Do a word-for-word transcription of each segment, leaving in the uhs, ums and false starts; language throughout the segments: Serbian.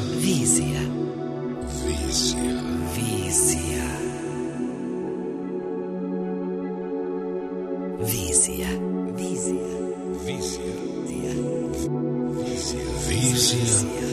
Vizija. Vizija. Vizija. Vizija. Vizija. Vizija. Vizija. Vizija.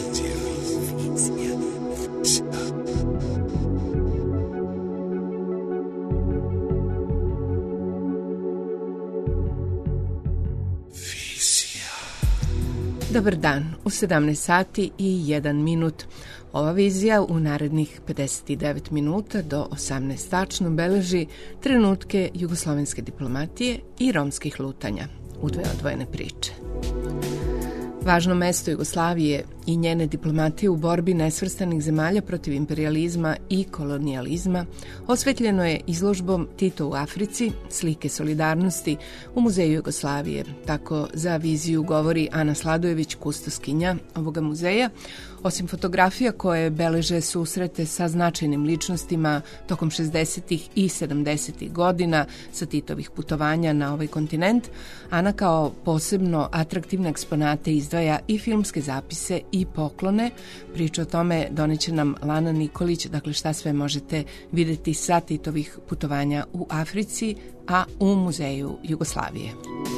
Dobar dan, u sedamnaest sati i jedan minut. Ova vizija u narednih pedeset devet minuta do osamnaest tačno beleži trenutke jugoslovenske diplomatije i romskih lutanja u dve odvojene priče. Važno mesto Jugoslavije i njene diplomatije u borbi nesvrstanih zemalja protiv imperializma i kolonijalizma osvetljeno je izložbom Tito u Africi, slike solidarnosti u Muzeju Jugoslavije. Tako za viziju govori Ana Sladojević, kustoskinja ovoga muzeja. Osim fotografija koje beleže susrete sa značajnim ličnostima tokom šezdesetih i sedamdesetih godina sa Titovih putovanja na ovaj kontinent, Ana kao posebno atraktivne eksponate izdvaja i filmske zapise i poklone. Priču o tome doneće nam Lana Nikolić, dakle šta sve možete videti sa Titovih putovanja u Africi, a u Muzeju Jugoslavije.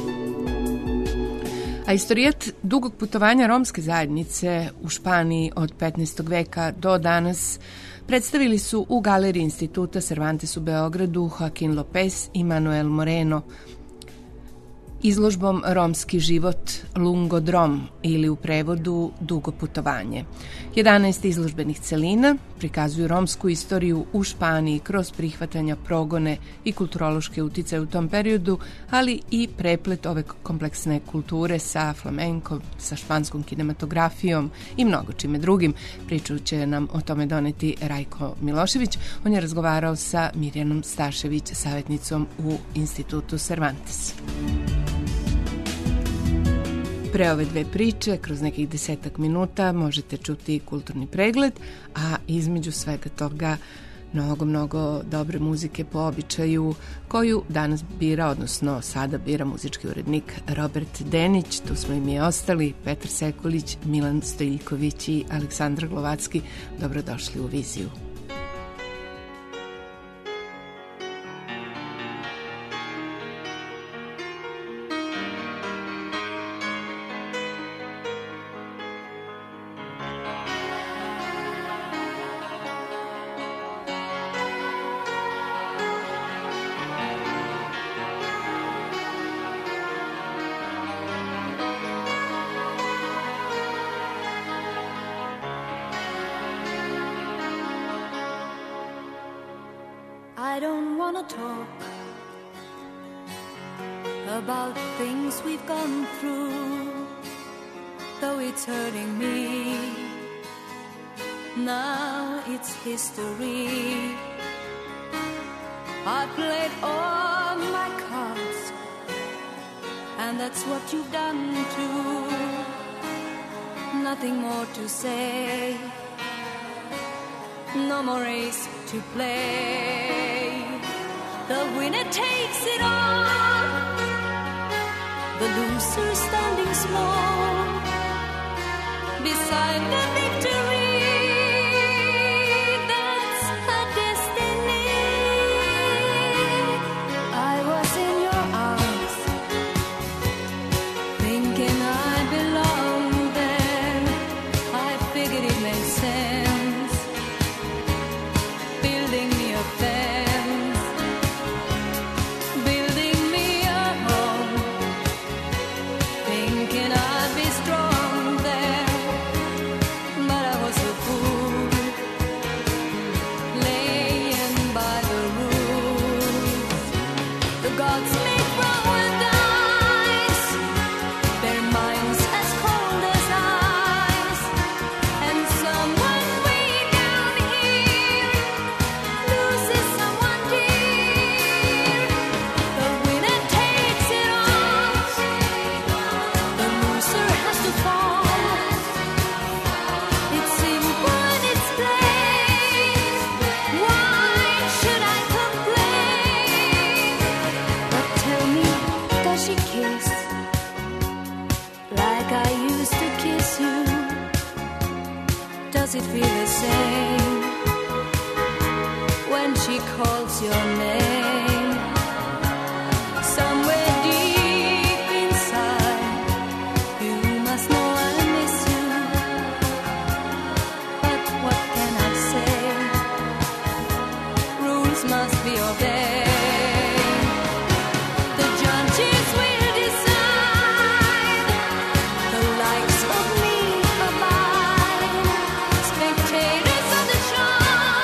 A istorijat dugog putovanja romske zajednice u Španiji od petnaestog veka do danas predstavili su u galeriji Instituta Cervantes u Beogradu Joaquin Lopez i Manuel Moreno izložbom Romski život Lungo Drom ili u prevodu Dugo putovanje. jedanaest izložbenih celina prikazuju romsku istoriju u Španiji kroz prihvatanja, progone i kulturološke uticaje u tom periodu, ali i preplet ove kompleksne kulture sa flamenkom, sa španskom kinematografijom i mnogo čime drugim. Priču će nam o tome doneti Rajko Milošević. On je razgovarao sa Mirjanom Stašević, savjetnicom u Institutu Cervantes. Pre ove dve priče, kroz nekih desetak minuta, možete čuti kulturni pregled, a između svega toga mnogo, mnogo dobre muzike po običaju koju danas bira, odnosno sada bira muzički urednik Robert Denić. Tu smo i mi ostali, Petar Sekulić, Milan Stojiljković i Aleksandar Glovacki. Dobrodošli u viziju. I don't want to talk about things we've gone through, though it's hurting me. Now it's history. I played all my cards, and that's what you've done too. Nothing more to say, no more race to play. The winner takes it all, the loser standing small beside the victory. That's her destiny. I was in your arms, thinking I belonged there. I figured it made sense, building me a fence. Their minds as cold as ice, and someone will Does it feel the same when she calls your name? Somewhere deep inside, you must know I miss you. But what can I say? Rules must be obeyed. The judges will decide the likes of me or mine. Spectators of the show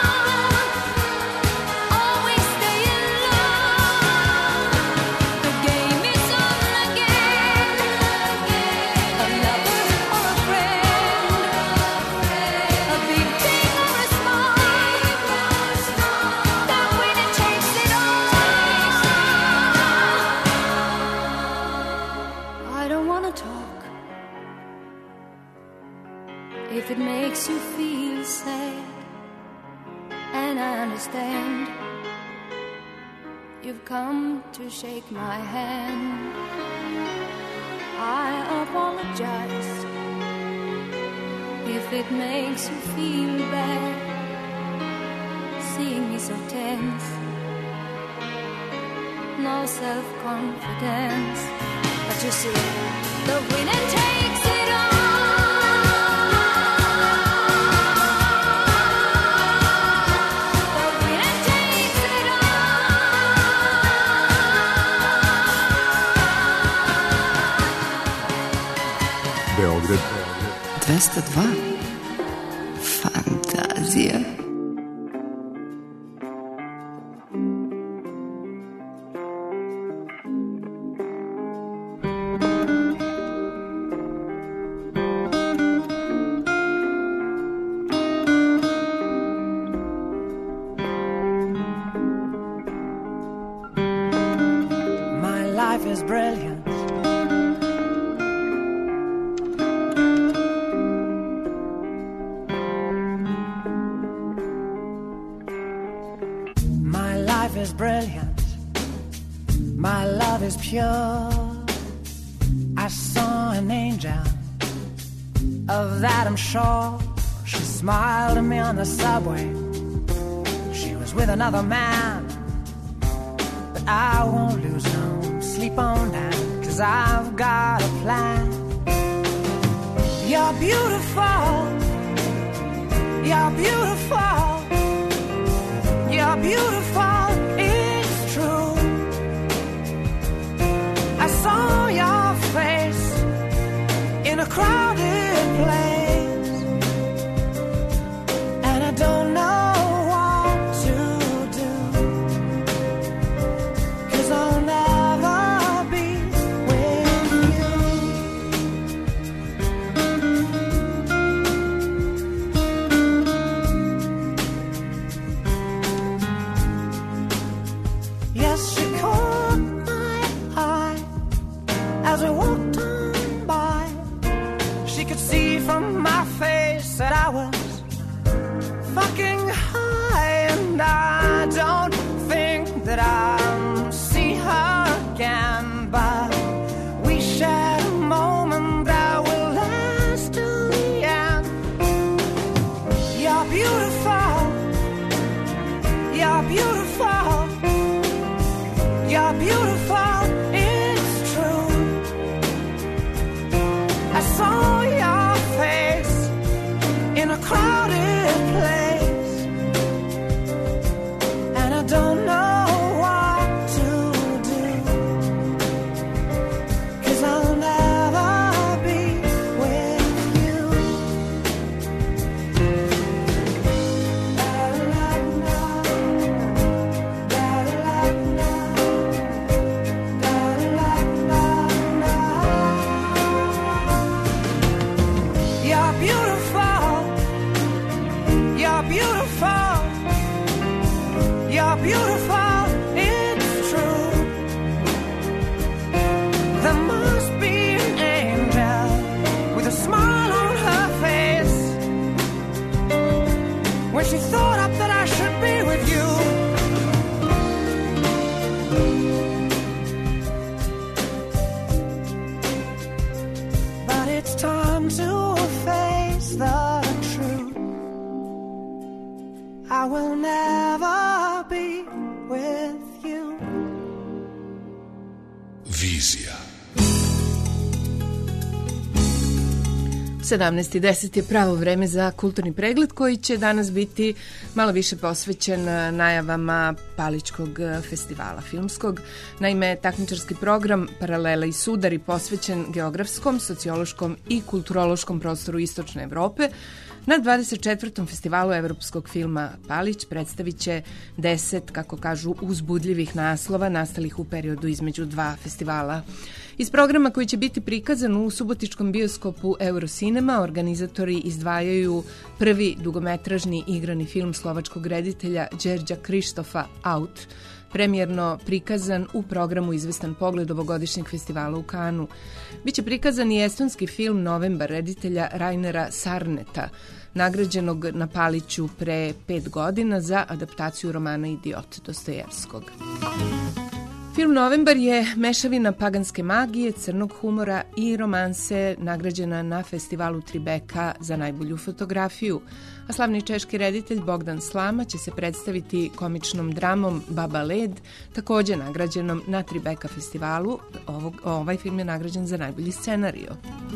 always stay in love. The game is on again. A lover or a friend, a big thing or a small, that winner takes it all. I don't wanna talk if it makes you feel sad, and I understand. You've come to shake my hand. I apologize if it makes you feel bad, seeing me so tense, no self-confidence. But you see, the winner takes it all. The winner takes it Beograd dvesta dva. Fantazija. My life is brilliant. My life is brilliant. My love is pure. I saw an angel, of that I'm sure. She smiled at me on the subway. She was with another man, but I won't lose no sleep on that, 'cause I've got a plan. You're beautiful. You're beautiful. You're beautiful. It's true. I saw your face in a crowded place, and I don't know what to do, 'cause I'll never be with you. Yes, she caught my eye as we walked on by. She could see from my face that I was fucking high, and I don't think that I'll see her again, but we shared a moment that will last till the end. You're beautiful. You're beautiful. You're beautiful. It's true. I saw your face in a crowded place, and I don't know what to do, 'cause I'll never be with you. Da-da-da-da, da-da-da-da, da-da-da-da-da. You're beautiful. You're beautiful. You're beautiful. It's true. There must be an angel with a smile on her face when she thought up that I should be with you. But it's time to face the truth. I will never be with you. Vizija. sedamnaest i deset je pravo vreme za kulturni pregled koji će danas biti malo više posvećen najavama Palićkog festivala filmskog. Naime, takmičarski program Paralela i sudari posvećen geografskom, sociološkom i kulturološkom prostoru Istočne Evrope na dvadeset četvrtom festivalu evropskog filma Palić predstavit će deset, kako kažu, uzbudljivih naslova nastalih u periodu između dva festivala. Iz programa koji će biti prikazan u subotičkom bioskopu Eurocinema organizatori izdvajaju prvi dugometražni igrani film slovačkog reditelja Đerđa Krištofa Out, premijerno prikazan u programu Izvestan pogled ovogodišnjeg festivala u Kanu. Biće prikazan i estonski film Novembar reditelja Rainera Sarneta, nagrađenog na Paliću pre pet godina za adaptaciju romana Idiot Dostojevskog. Film Novembar je mešavina paganske magije, crnog humora i romanse, nagrađena na festivalu Tribeka za najbolju fotografiju. A slavni češki reditelj Bogdan Slama će se predstaviti komičnom dramom Baba Led, takođe nagrađenom na Tribeka festivalu. Ovog, ovaj film je nagrađen za najbolji scenario.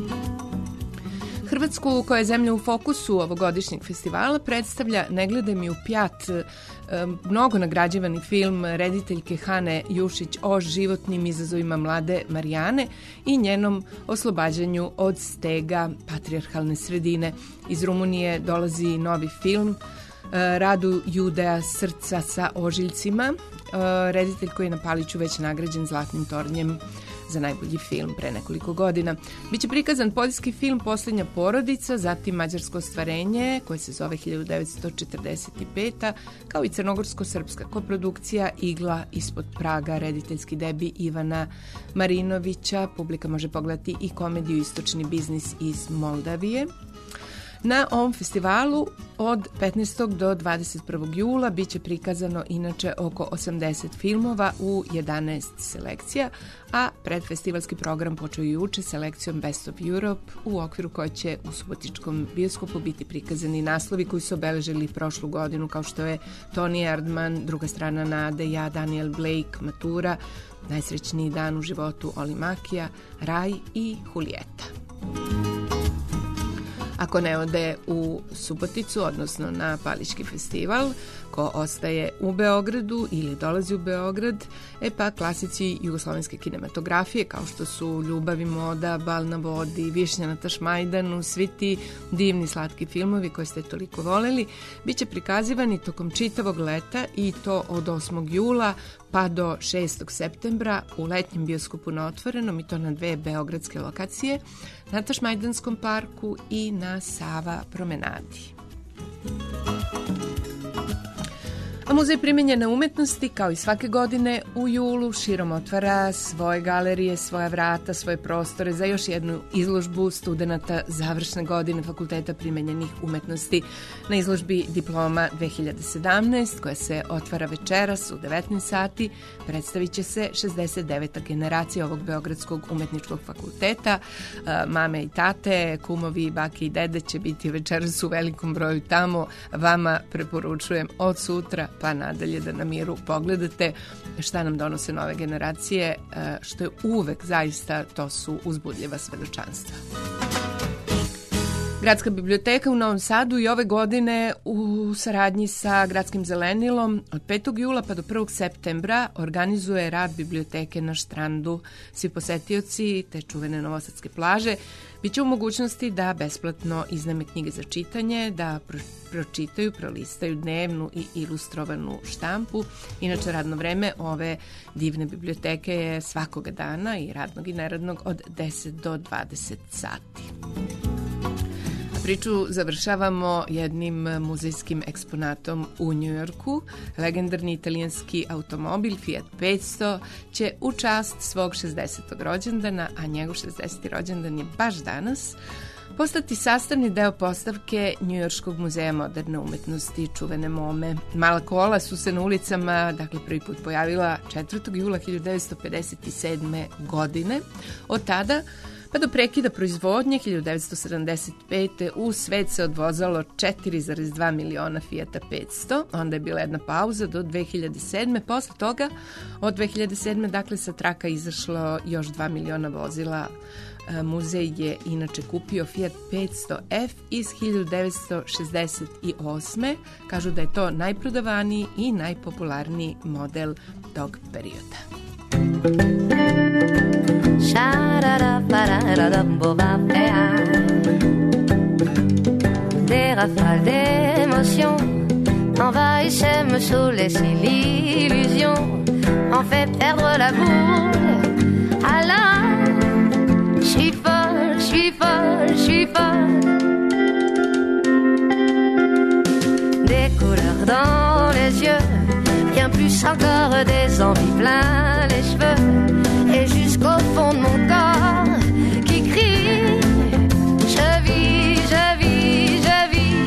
Hrvatsku, koja je zemlja u fokusu ovogodišnjeg festivala, predstavlja Ne gledaj mi u pjat, mnogo nagrađivani film rediteljke Hane Jušić o životnim izazovima mlade Marijane i njenom oslobađanju od stega patrijarhalne sredine. Iz Rumunije dolazi novi film Radu Judea Srca sa ožiljcima, reditelj koji je na Paliću već nagrađen Zlatnim tornjem za najbolji film pre nekoliko godina. Biće prikazan poljski film Posljednja porodica, zatim mađarsko ostvarenje koje se zove hiljadu devetsto četrdeset peta, kao i crnogorsko-srpska koprodukcija Igla ispod praga, rediteljski debi Ivana Marinovića. Publika može pogledati i komediju Istočni biznis iz Moldavije. Na ovom festivalu od petnaestog do dvadeset prvog jula biće prikazano inače oko osamdeset filmova u jedanaest selekcija, a predfestivalski program počeo juče selekcijom Best of Europe, u okviru koje će u subotičkom bioskopu biti prikazani naslovi koji su obeležili prošlu godinu, kao što je Toni Erdman, Druga strana nade, Ja, Daniel Blake, Matura, Najsrećniji dan u životu Oli Makija, Raj i Julijeta. Ako ne ode u Suboticu, odnosno na Palićki festival, ko ostaje u Beogradu ili dolazi u Beograd, e pa klasici jugoslovenske kinematografije kao što su Ljubav i moda, Bal na vodi, Višnja na Tašmajdanu, svi ti divni slatki filmovi koje ste toliko voleli, bit će prikazivani tokom čitavog leta i to od osmog jula pa do šestog septembra u letnjem bioskopu na otvorenom, i to na dve beogradske lokacije, na Tašmajdanskom parku i na Sava promenadi. A Muzej primenjene umetnosti, kao i svake godine u julu, širom otvara svoje galerije, svoja vrata, svoje prostore za još jednu izložbu studenata završne godine Fakulteta primenjenih umetnosti. Na izložbi Diploma dve hiljade sedamnaest, koja se otvara večeras u devetnaest sati, predstavit će se šezdeset deveta generacija ovog Beogradskog umetničkog fakulteta. Mame i tate, kumovi, bake i dede će biti večeras u velikom broju tamo. Vama preporučujem od sutra pa nadalje da na miru pogledate šta nam donose nove generacije, što je uvek zaista, to su uzbudljiva svedočanstva. Gradska biblioteka u Novom Sadu i ove godine u saradnji sa Gradskim zelenilom od petog jula pa do prvog septembra organizuje rad biblioteke na Štrandu. Svi posetioci te čuvene novosadske plaže biće u mogućnosti da besplatno iznajme knjige za čitanje, da pro pročitaju, prolistaju dnevnu i ilustrovanu štampu. Inače, radno vreme ove divne biblioteke je svakoga dana, i radnog i neradnog, od deset do dvadeset sati. Priču završavamo jednim muzejskim eksponatom u Njujorku. Legendarni italijanski automobil Fiat petsto će u čast svog šezdesetog rođendana, a njegov šezdeseti rođendan je baš danas, postati sastavni deo postavke Njujorškog muzeja moderne umetnosti čuvene Mome. Mala kola su se na ulicama, dakle, prvi put pojavila četvrtog jula hiljadu devetsto pedeset sedme godine. Od tada Pa do prekida proizvodnje hiljadu devetsto sedamdeset pete. u svet se odvozalo četiri zarez dva miliona Fijata petsto, onda je bila jedna pauza do dve hiljade sedme. Posle toga, od dve hiljade sedme. dakle sa traka izašlo još dva miliona vozila. Muzej je inače kupio Fiat petsto F iz hiljadu devetsto šezdeset osme. Kažu da je to najprodavaniji i najpopularniji model tog perioda. Des rafales d'émotions envahissaient, me saoulaient, l'illusion en fait perdre la boule. Alors, je suis folle, je suis folle, je suis folle. Des couleurs dans les yeux, bien plus encore des envies plein les cheveux, et jusqu'au fond de mon corps qui crie, je vis, je vis, je vis.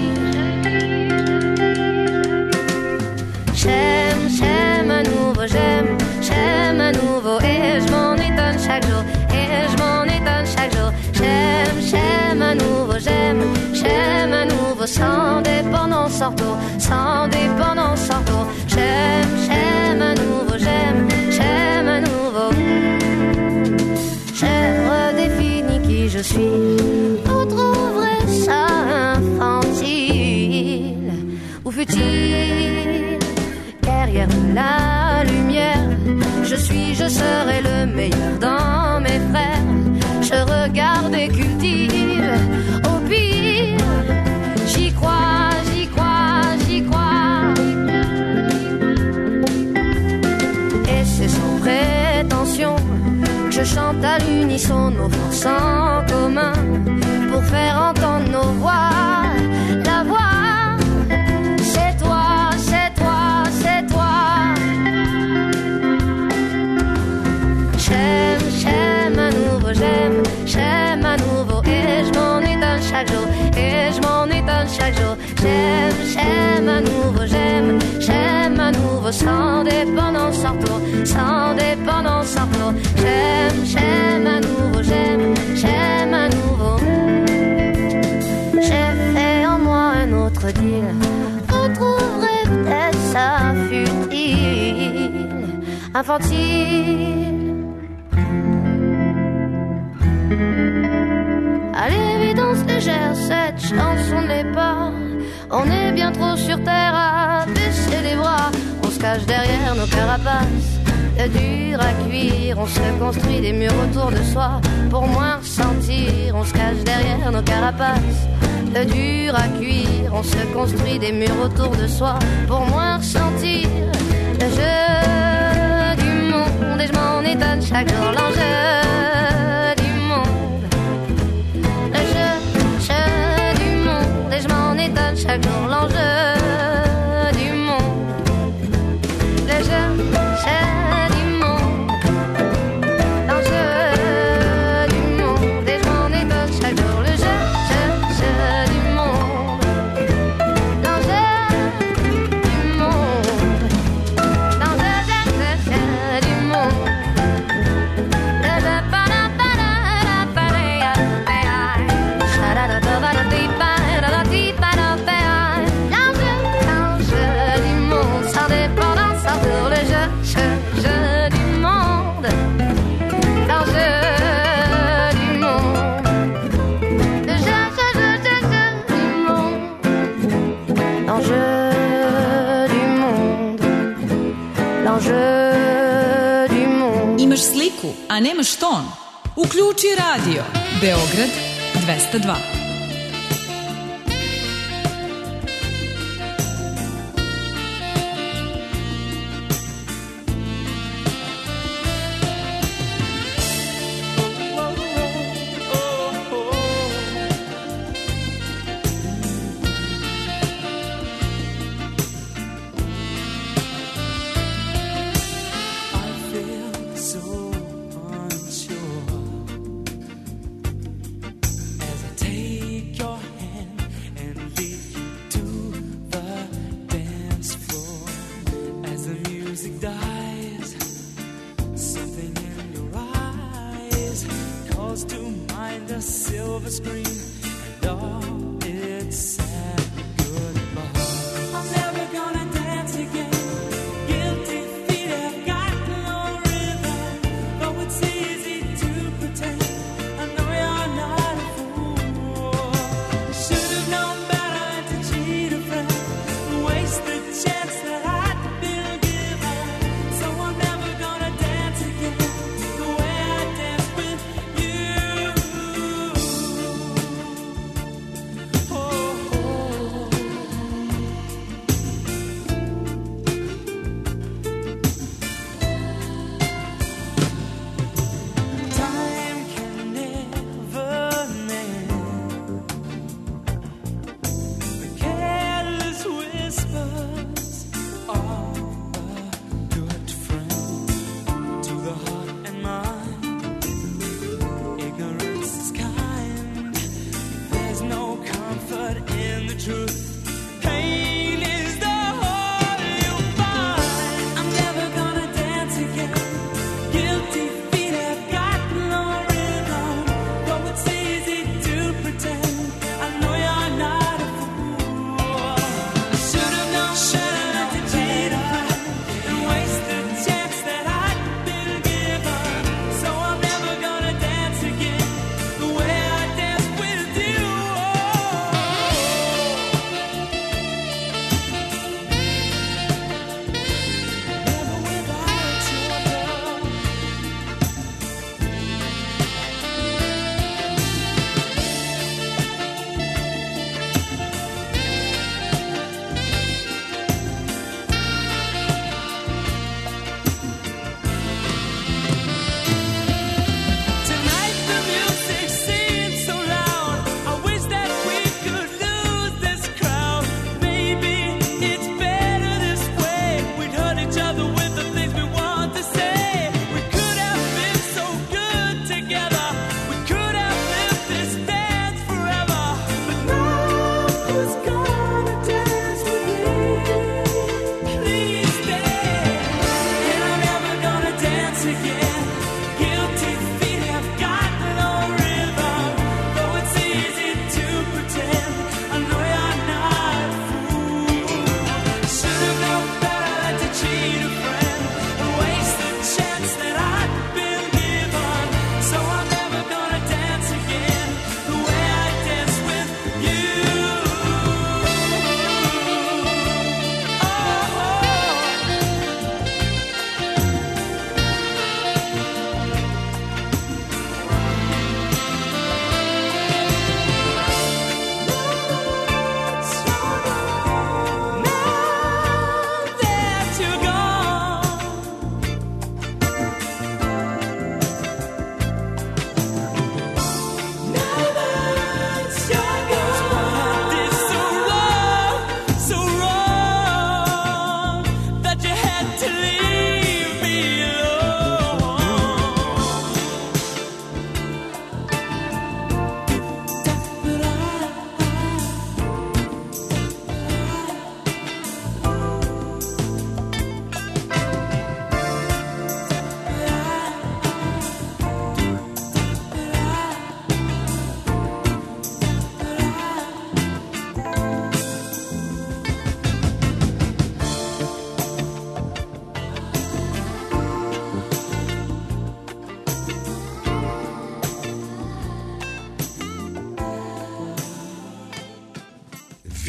J'aime, j'aime à nouveau, j'aime, j'aime à nouveau, et je m'en étonne chaque jour, et je m'en étonne chaque jour. J'aime, j'aime à nouveau, j'aime, j'aime à nouveau, sans dépendance, sans retour, sans dépendance, sans retour. J'aime, j'aime à nouveau, j'aime, j'aime à nouveau. J'ai redéfini qui je suis, vous trouverez ça infantile ou futile. Derrière la lumière, je suis, je serai le meilleur dans mes frères. Je regarde et cultive, au pire, j'y crois, j'y crois, j'y crois. Et c'est sans prétention que je chante à l'unisson nos forces en commun pour faire entendre nos voix. La voix, c'est toi, c'est toi, c'est toi. J'aime, j'aime à nouveau, j'aime, j'aime à nouveau, et je m'en étonne chaque jour, et je m'en étonne chaque jour. J'aime, j'aime à nouveau, j'aime, j'aime à nouveau, sans dépendance, sans retour, sans dépendance, sans retour. J'aime, j'aime à nouveau, j'aime, j'aime à nouveau. J'ai fait en moi un autre deal, vous trouverez peut-être ça futile, infantile. À l'évidence légère, cette chanson ne l'est pas. On est bien trop sur terre à baisser les bras. On se cache derrière nos carapaces, le dur à cuire. On se construit des murs autour de soi pour moins ressentir. On se cache derrière nos carapaces, le dur à cuire. On se construit des murs autour de soi pour moins ressentir. Le jeu du monde, et je m'en étonne chaque jour. L'enjeu du monde, le jeu, jeu du monde, et je m'en étonne chaque jour. L'enjeu du monde, le jeu, jeu du monde, l'enjeu du monde, et je m'en étonne chaque jour. Le jeu, jeu, jeu du monde, l'enjeu du monde, l'enjeu, jeu, jeu, jeu du monde. Imaš sliku, a nemaš ton? Uključi radio Beograd dvesta dva. Take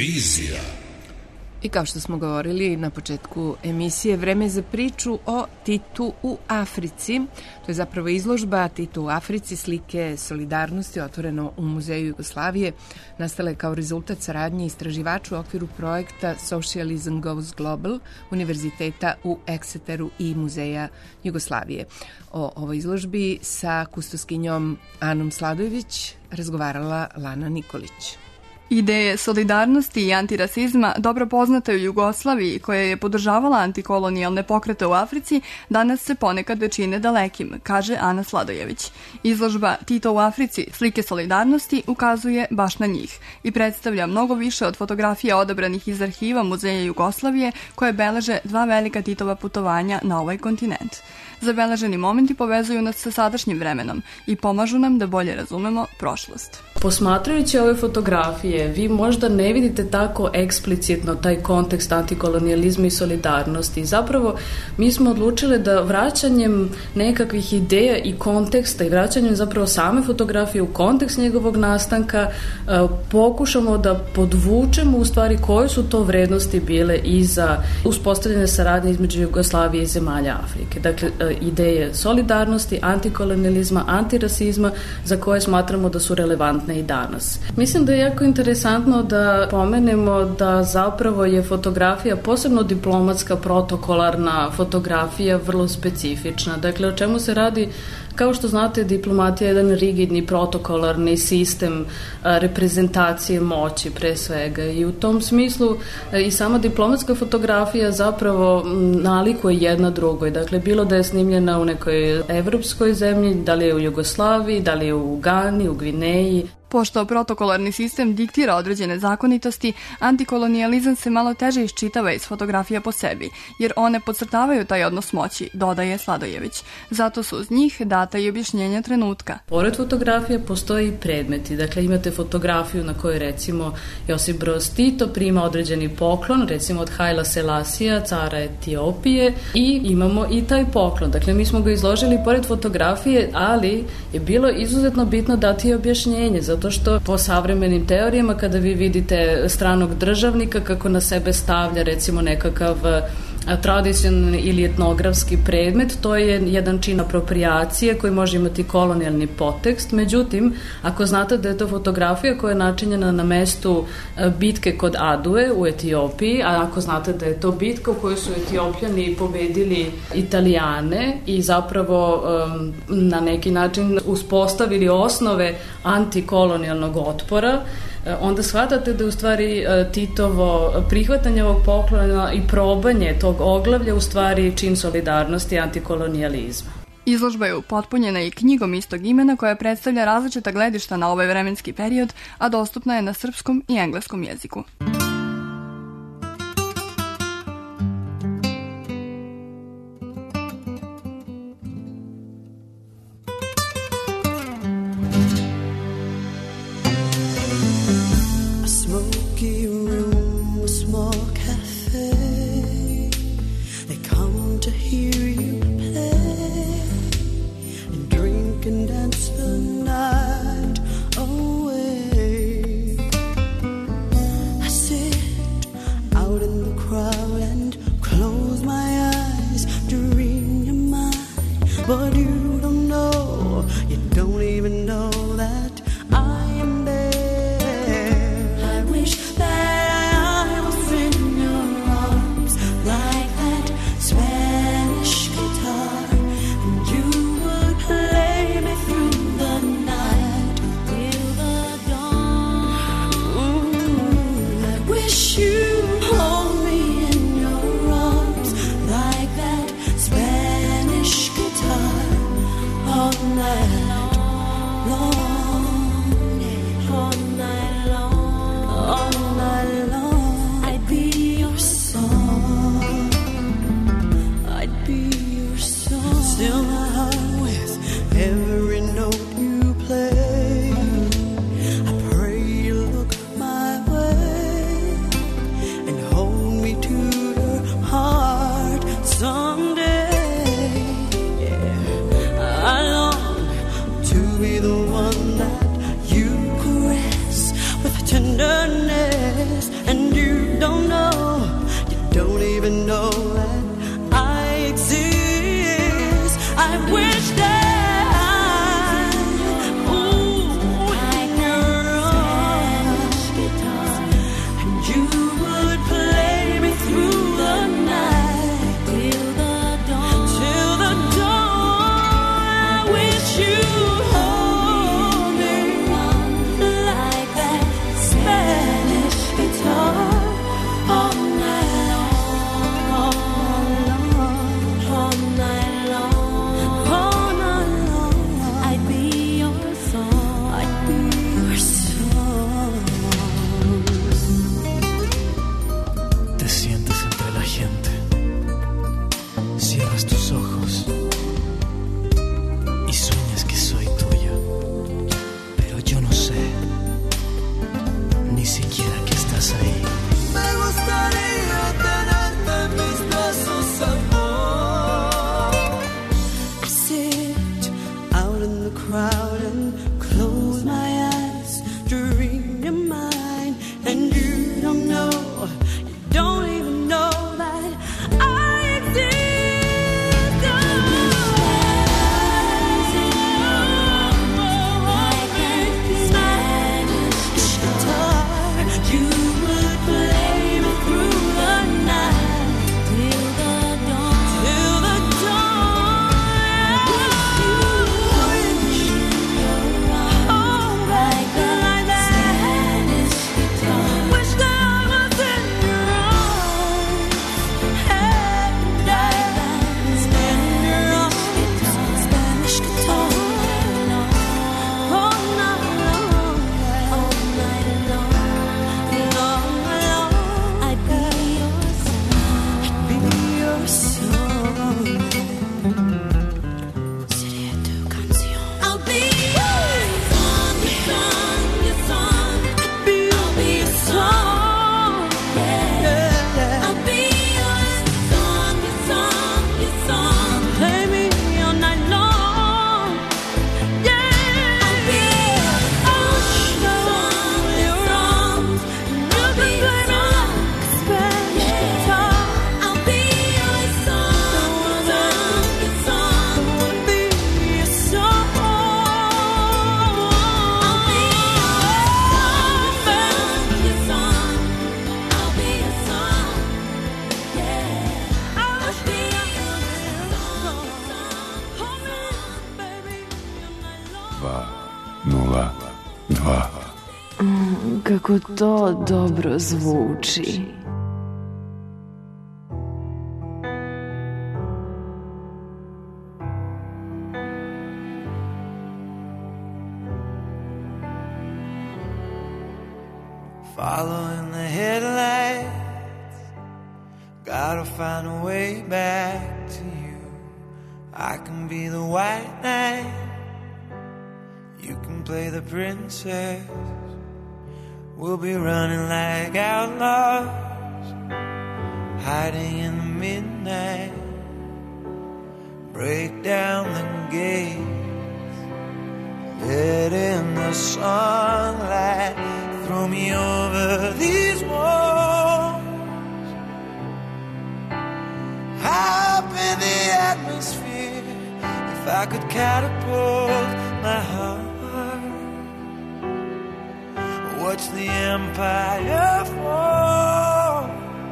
Vizija. I kao što smo govorili na početku emisije, vreme je za priču o Titu u Africi. To je zapravo izložba Tito u Africi, slike solidarnosti, otvoreno u Muzeju Jugoslavije. Nastala je kao rezultat saradnje istraživača u okviru projekta Socialism Goes Global Univerziteta u Ekseteru i Muzeja Jugoslavije. O ovoj izložbi sa kustoskinjom Anom Sladojević razgovarala Lana Nikolić. Ideje solidarnosti i antirasizma, dobro poznate u Jugoslaviji, koja je podržavala antikolonijalne pokrete u Africi, danas se ponekad čine dalekim, kaže Ana Sladojević. Izložba Tito u Africi, slike solidarnosti, ukazuje baš na njih i predstavlja mnogo više od fotografija odabranih iz arhiva Muzeja Jugoslavije, koje beleže dva velika Titova putovanja na ovaj kontinent. Zabeleženi momenti povezuju nas sa sadašnjim vremenom i pomažu nam da bolje razumemo prošlost. Posmatrajući ove fotografije, vi možda ne vidite tako eksplicitno taj kontekst antikolonijalizma i solidarnosti. Zapravo, mi smo odlučili da vraćanjem nekakvih ideja i konteksta i vraćanjem zapravo same fotografije u kontekst njegovog nastanka pokušamo da podvučemo u stvari koje su to vrednosti bile i za uspostavljene saradnje između Jugoslavije i zemalja Afrike. Dakle, ideje solidarnosti, antikolonijalizma, antirasizma za koje smatramo da su relevantne i danas. Mislim da je jako interesantno da pomenemo da zapravo je fotografija, posebno diplomatska, protokolarna fotografija, vrlo specifična. Dakle, o čemu se radi? Kao što znate, diplomatija je jedan rigidni, protokolarni sistem reprezentacije moći pre svega i u tom smislu i sama diplomatska fotografija zapravo nalikuje jedna drugoj. Dakle, bilo da je snimljena u nekoj evropskoj zemlji, da li je u Jugoslaviji, da li je u Gani, u Gvineji. Pošto protokolarni sistem diktira određene zakonitosti, antikolonijalizam se malo teže iščitava iz fotografija po sebi, jer one podcrtavaju taj odnos moći, dodaje Sladojević. Zato su uz njih data i objašnjenja trenutka. Pored fotografija postoji i predmeti. Dakle, imate fotografiju na kojoj recimo Josip Broz Tito prima određeni poklon, recimo od Haila Selasija, cara Etiopije, i imamo i taj poklon. Dakle, mi smo ga izložili pored fotografije, ali je bilo izuzetno bitno dati objašnjenje, zato što po savremenim teorijama kada vi vidite stranog državnika kako na sebe stavlja recimo nekakav tradicionalni ili etnografski predmet, to je jedan čin apropriacije koji može imati kolonijalni podtekst. Međutim, ako znate da je to fotografija koja je načinjena na mestu bitke kod Adue u Etiopiji, a ako znate da je to bitka u kojoj su Etiopljani pobedili Italijane i zapravo um, na neki način uspostavili osnove antikolonijalnog otpora, onda shvatate da je u stvari Titovo prihvatanje ovog poklona i probanje tog oglavlja u stvari čin solidarnosti i antikolonijalizma. Izložba je upotpunjena i knjigom istog imena koja predstavlja različita gledišta na ovaj vremenski period, a dostupna je na srpskom i engleskom jeziku. But you don't know, you don't even know that I am there. I wish that I was in your arms like that Spanish guitar, and you would play me through the night till the dawn. Ooh, I wish you'd hold me in your arms like that Spanish guitar. even know that I exist. I wish that Kako to dobro zvuči. Following the headlights, gotta find a way back to you. I can be the white knight, you can play the princess. We'll be running like outlaws, hiding in the midnight. Break down the gates, let in the sunlight. Throw me over these walls, high up in the atmosphere. If I could catapult my heart, watch the empire fall.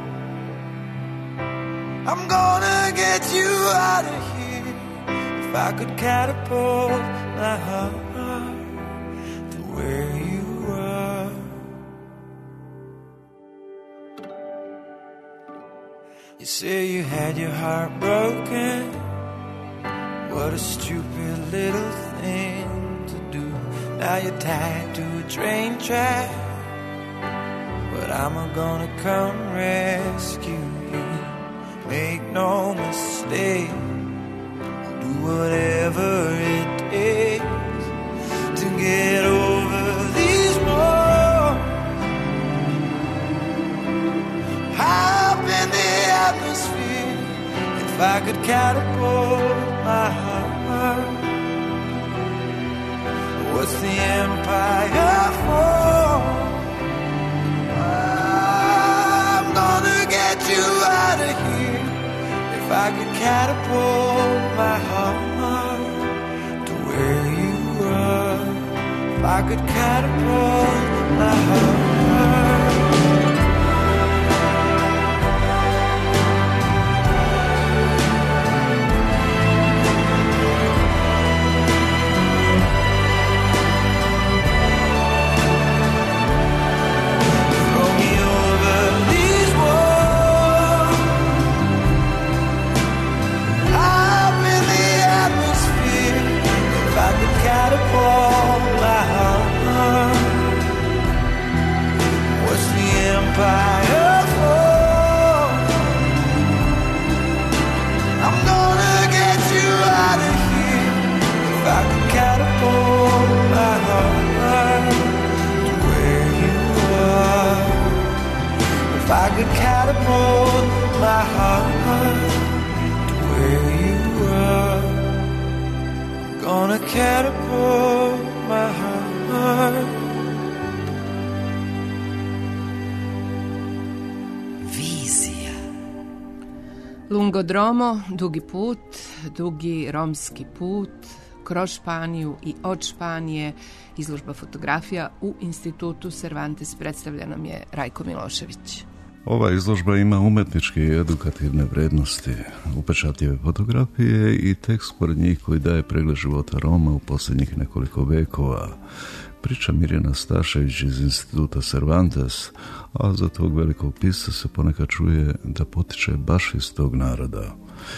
I'm gonna get you out of here. If I could catapult my heart to where you are. You say you had your heart broken. What a stupid little thing to do. Now you're tied to a train track, but I'm gonna come rescue you. Make no mistake, I'll do whatever it takes to get over these walls. High up in the atmosphere, if I could catapult my heart, what's the empire for? I'm gonna get you out of here. I could catapult my heart to where you are, if I could catapult my heart. Catapult my heart. What's the empire for? I'm gonna get you out of here. If I could catapult my heart to where you are, if I could catapult my heart to where you are, gonna catapult my heart. Vizija. Lungodromo, dugi put, dugi romski put, kroz Španiju i od Španije, izložba fotografija u Institutu Cervantes, predstavlja nam je Rajko Milošević. Ova izložba ima umetničke i edukativne vrednosti, upečatljive fotografije i tekst pored njih koji daje pregled života Roma u posljednjih nekoliko vekova. Priča Mirjana Stašević iz Instituta Cervantes, a za tog velikog pisca se ponekad čuje da potiče baš iz tog naroda.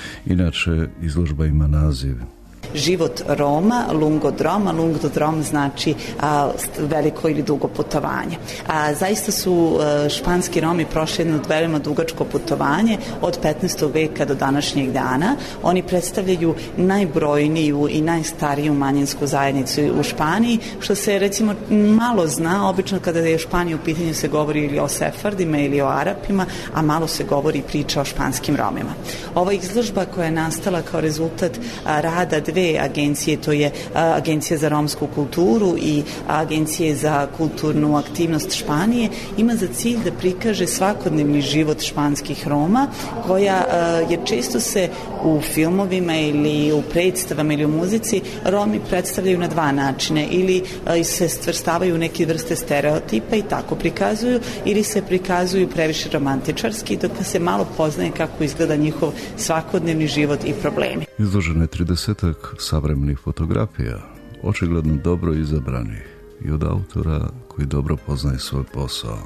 Inače, izložba ima naziv Život Roma, lungodrom, a lungodrom znači a, veliko ili dugo putovanje. A, zaista su a, španski Romi prošli jedno veoma dugačko putovanje od petnaestog veka do današnjeg dana. Oni predstavljaju najbrojniju i najstariju manjinsku zajednicu u Španiji, što se recimo malo zna. Obično kada je Španija u pitanju se govori ili o Sefardima ili o Arapima, a malo se govori i priča o španskim Romima. Ova izložba koja je nastala kao rezultat a, rada dve agencije, to je a, Agencija za romsku kulturu i Agencije za kulturnu aktivnost Španije, ima za cilj da prikaže svakodnevni život španskih Roma, koja a, je često se u filmovima ili u predstavama ili u muzici Romi predstavljaju na dva načina, ili a, se stvrstavaju u neke vrste stereotipa i tako prikazuju, ili se prikazuju previše romantičarski, dok se malo poznaje kako izgleda njihov svakodnevni život i problemi. Izloženo je tridesetak savremenih fotografija, očigledno dobro izabranih i od autora koji dobro poznaje svoj posao.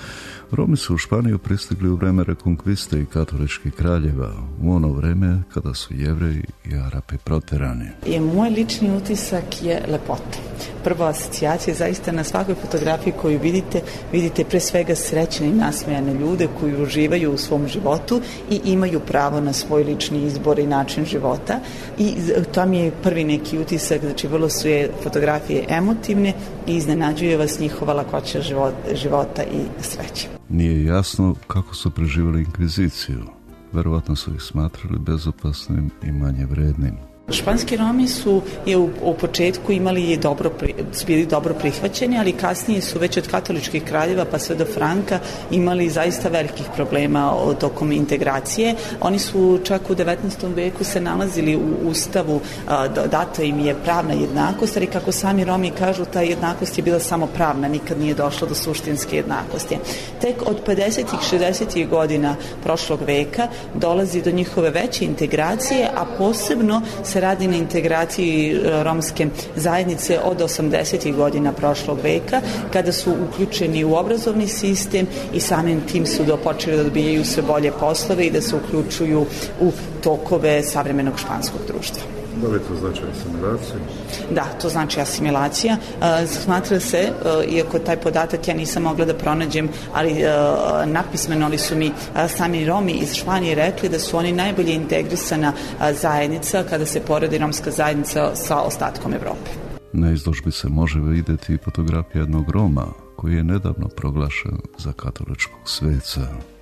Romi su u Španiju pristigli u vreme rekonkviste i katoličkih kraljeva, u ono vreme kada su Jevreji i Arapi proterani. I moj lični utisak je lepota. Prva asocijacija je zaista na svakoj fotografiji koju vidite, vidite pre svega srećne i nasmejane ljude koji uživaju u svom životu i imaju pravo na svoj lični izbor i način života. I to mi je prvi neki utisak, znači vrlo su je fotografije emotivne i iznenađuje vas njihova lakoća života, života i sreće. Nije jasno kako su preživjeli inkviziciju. Verovatno su ih smatrali bezopasnim i manje vrednim. Španski Romi su je u, u početku imali dobro, su bili dobro prihvaćeni, ali kasnije su već od katoličkih kraljeva pa sve do Franka imali zaista velikih problema tokom integracije. Oni su čak u devetnaestom veku se nalazili u ustavu, data im je pravna jednakost, ali kako sami Romi kažu, ta jednakost je bila samo pravna, nikad nije došlo do suštinske jednakosti. Tek od pedesetih šezdesetih godina prošlog veka dolazi do njihove veće integracije, a posebno se radi na integraciji romske zajednice od osamdesetih godina prošlog veka, kada su uključeni u obrazovni sistem i samim tim su do počeli da dobijaju sve bolje poslove i da se uključuju u tokove savremenog španskog društva. Da li to znači asimilacija? Da, to znači asimilacija. Smatra se, iako taj podatak ja nisam mogla da pronađem, ali napismeno li su mi sami Romi iz Španije rekli da su oni najbolje integrisana zajednica kada se poredi romska zajednica sa ostatkom Evrope. Na izložbi se može vidjeti fotografija jednog Roma koji je nedavno proglašen za katoličkog sveca.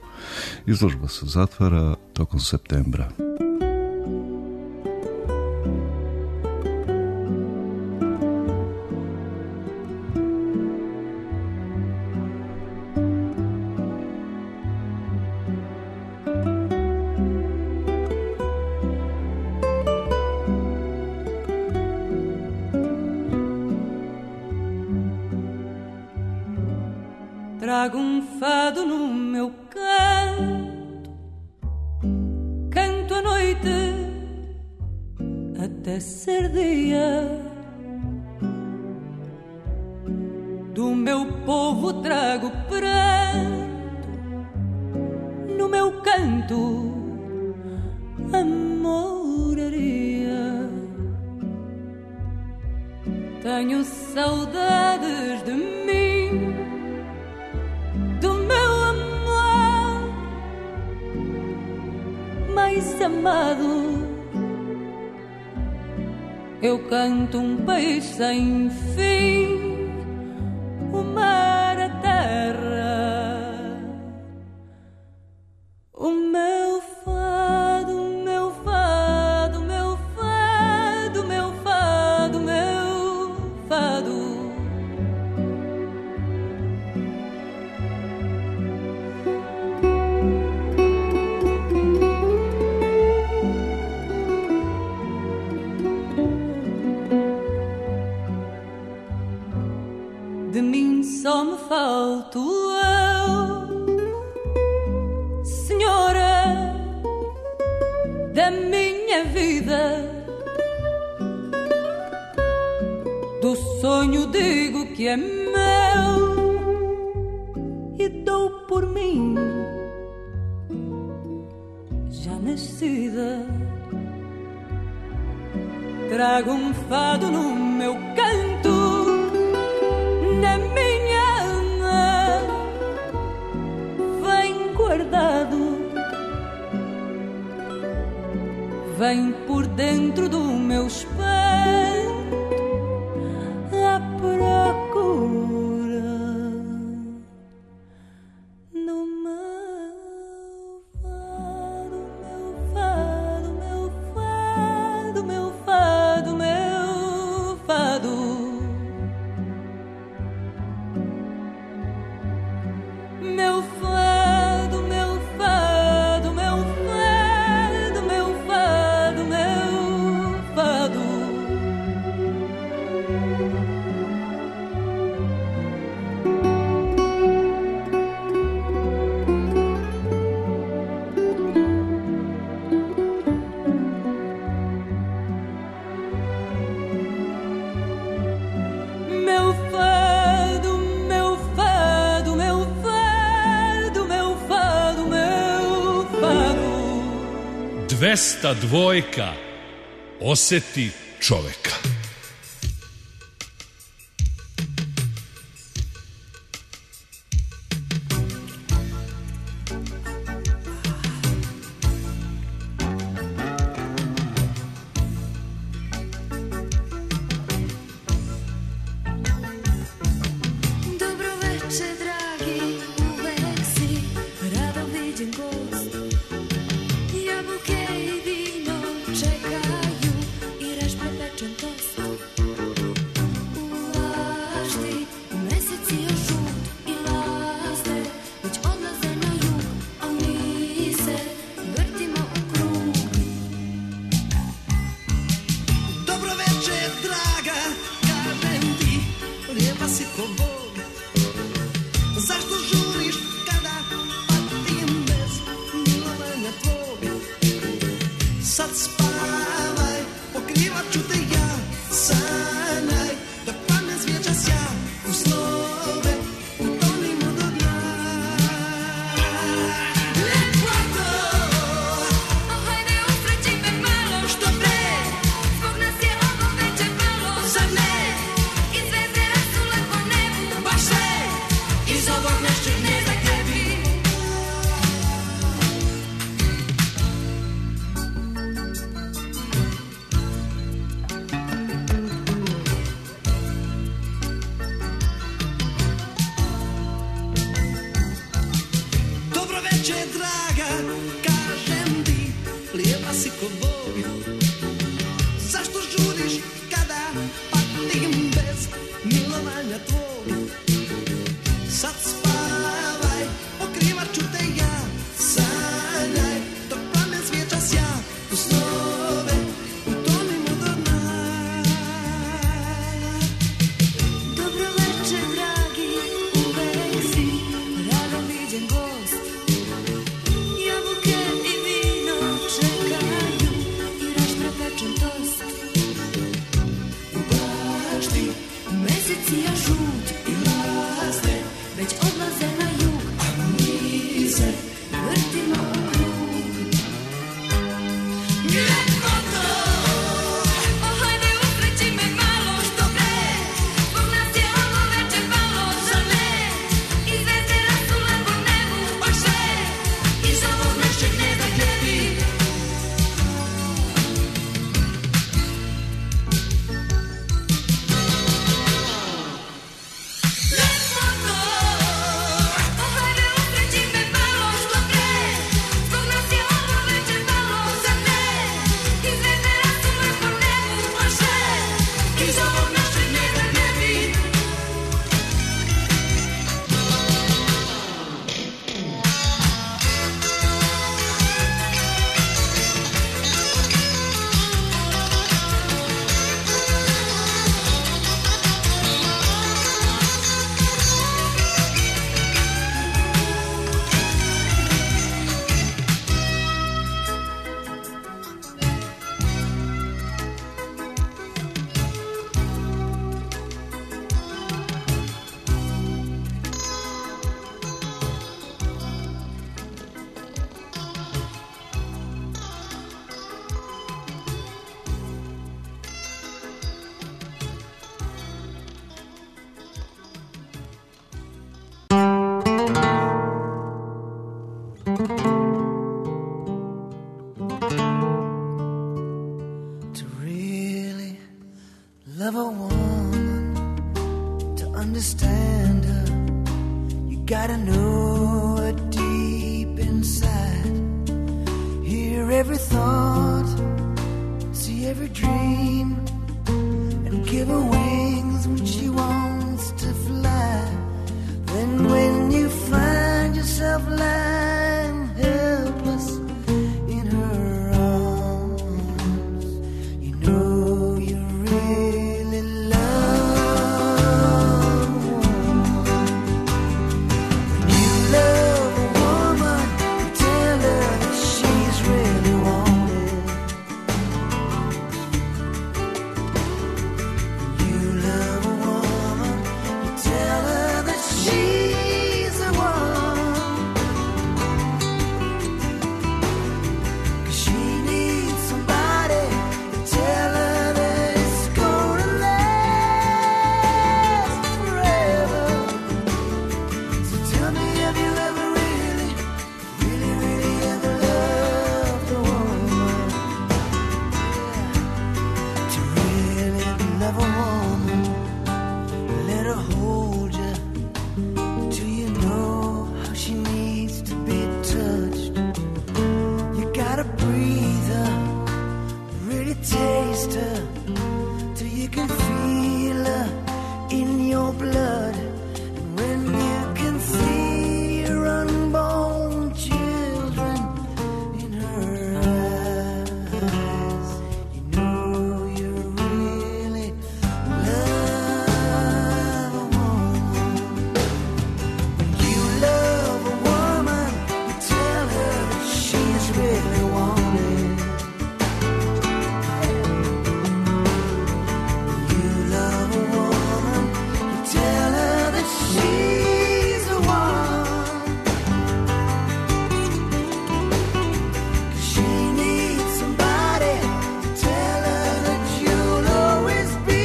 Izložba se zatvara tokom septembra. Trago um fado no meu canto, canto a noite até ser dia. Do meu povo trago pranto, no meu canto a moraria. Tenho saudades de mim, do meu amor mais amado. Eu canto um país sem fim, o mar, a terra, o meu fado, meu fado, meu fado, meu fado, meu fado. De mim só me falto eu, Senhora da minha vida. Do sonho digo que é meu e dou por mim já nascida. Trago um fado no meu canto, na minha alma vem guardado, vem por dentro do meu espanto à procura no meu fado, meu fado, meu fado, meu fado, meu fado. Meu fado, meu fado, meu fado, meu fado, meu fado. Meu fado, meu fado, meu fado, meu fado, meu fado. dvesta dvojka oseti čoveka. Dobro veče, dragi, uvek si rado viđen gost. Jabuke i vino čekaju i rešpe pečen tost. U lašti mesec je žut i lazde već odlaze na jug, a mi se vrtimo u krug. Dobro večer, draga, kažem ti, lijepa si ko Bog. Zašto žuriš kada patim bez milovanja tvog? Sad spavaj, pokrivat ću te ja, sanjaj, dok padne zvjeđa sja, u snove utonimo do dna. Lepoto, O hajde usreći me malo, što pre, zbog nas je ovo veče palo. zar ne, I zvezde rasule po nebu, baš sve, iz ovog našeg ne za tebi. To really love a woman, to understand her, you gotta know her deep inside. Hear every thought, see every dream, and give her wings when she wants to fly. Then when you find yourself lying helpless in her arms, you know you really love a woman. When you love a woman, you tell her that she's really wanted. When you love a woman, you tell her that she's the one. 'Cause she needs somebody to tell her that it's gonna last forever. So tell me, have you ever really, really, really ever loved a woman? Yeah. To really love a woman, let her hold you till you know how she needs to be touched. You gotta breathe her, really taste her, till you can feel her in your blood. And when you can see your unborn children in her eyes, you know you really love a woman. When you love a woman, you tell her that she's really wanted. When you love a woman, you tell her that she's the one. 'Cause she needs somebody to tell her that you'll always be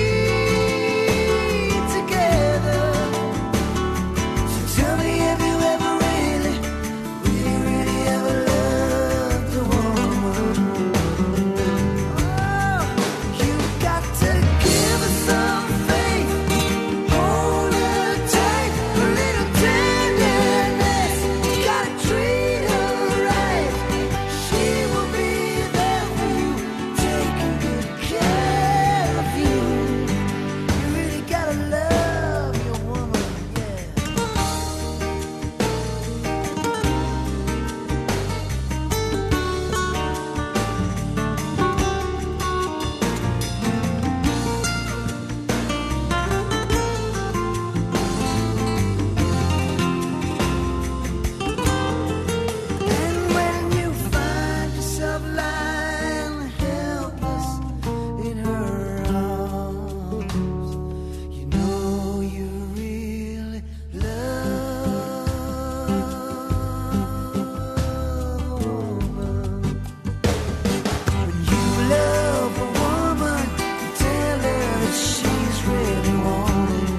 together. So tell me, have you ever really, really, really ever loved a woman? Oh, you got to give her some faith, hold her tight, a little tenderness. You gotta treat her right. She will be there for you, taking good care of you. You really gotta love your woman, yeah. And when you find yourself lying helpless in her arms, you know you really love a woman. When you love a woman, you tell her that she's really wanted.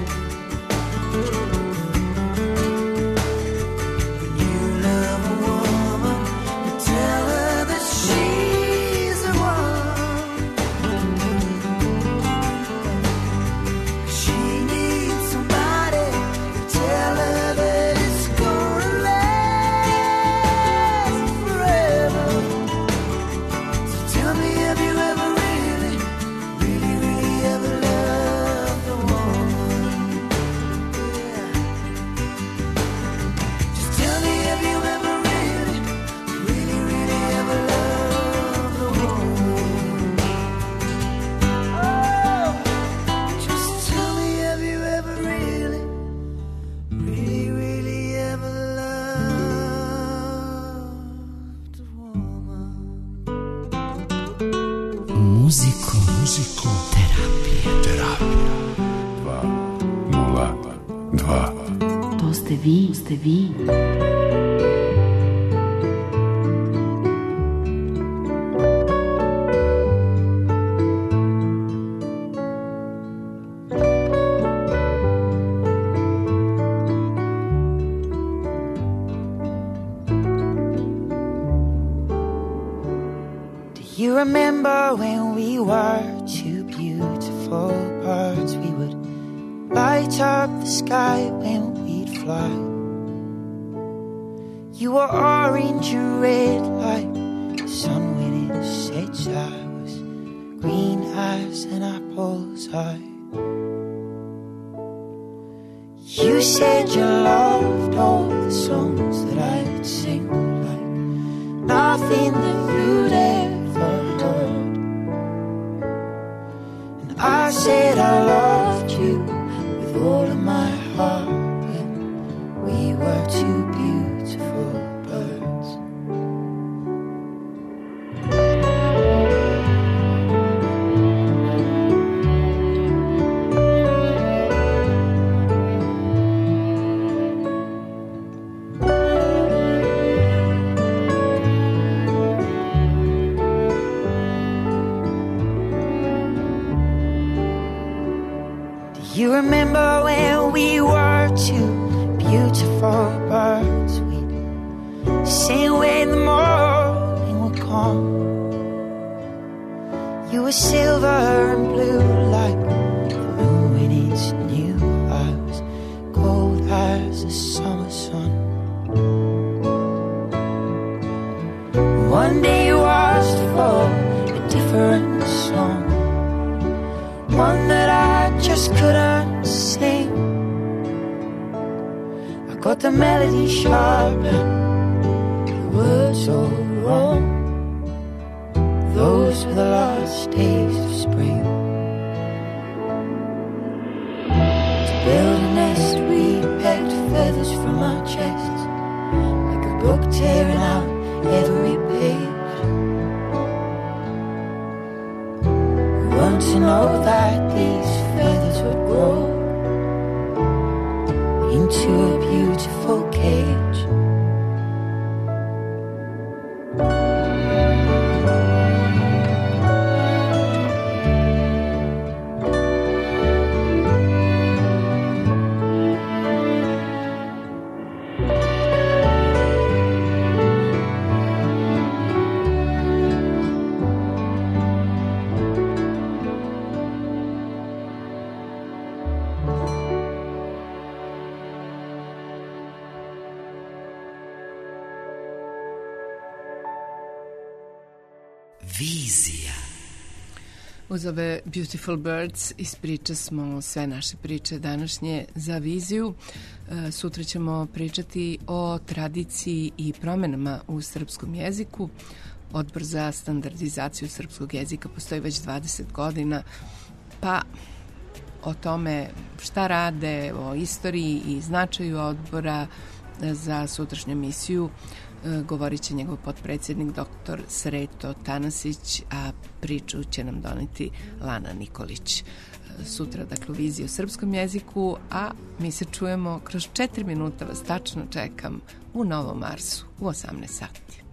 When you love a woman, you tell her that she's the one. 'Cause she needs somebody to tell her that it's gonna last forever. So tell me, have you ever really, really, really ever loved a woman? Yeah. Just tell me, have you ever really, really, really ever loved a woman? Oh, just tell me, have you ever really, really, really ever loved a woman? Musico. Musico. Terapija. Terapija. dva nula dva. To ste vi. To ste vi. you remember when we were two beautiful birds? We would light up the sky when we'd fly. You were orange and red like the sun when it sets. I was green as an apple's eye. You said you loved all the songs that I'd sing, like nothing that you'd ever heard. And I said I loved you with all of my heart when we were two beautiful birds. You remember when we were two beautiful birds? We'd sing when the morning would come. You were silver and blue like the moon when it's new. I was cold as the summer sun. One day you asked for a different song, one that I just couldn't sing. I got the melody sharp and the words all wrong. Those were the last days of spring. To build a nest we pecked feathers from our chests, like a book tearing out every page. We weren't to know that these feathers would grow into a beautiful cage. Vizija. Uz ove Beautiful Birds ispriča smo sve naše priče današnje za viziju. E, sutra ćemo pričati o tradiciji i promenama u srpskom jeziku. Odbor za standardizaciju srpskog jezika postoji već dvadeset godina, pa o tome šta rade, o istoriji i značaju odbora za sutrašnju emisiju govorit će njegov potpredsjednik doktor Sreto Tanasić, a priču će nam doneti Lana Nikolić. Sutra, dakle, u viziji o srpskom jeziku, a mi se čujemo kroz četiri minuta, vas tačno čekam u Novom Marsu u osamnaest sati.